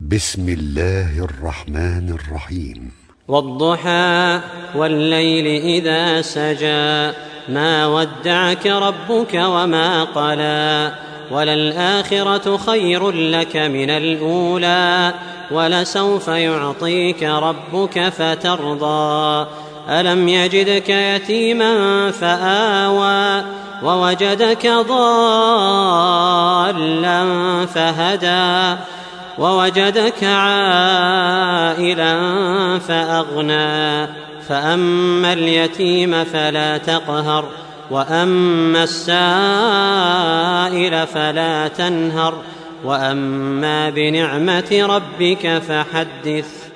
بسم الله الرحمن الرحيم. والضحى والليل إذا سجى ما ودعك ربك وما قلى وللآخرة خير لك من الأولى ولسوف يعطيك ربك فترضى ألم يجدك يتيما فآوى ووجدك ضالا فهدى ووجدك عائلا فأغنى فأما اليتيم فلا تقهر وأما السائل فلا تنهر وأما بنعمة ربك فحدث.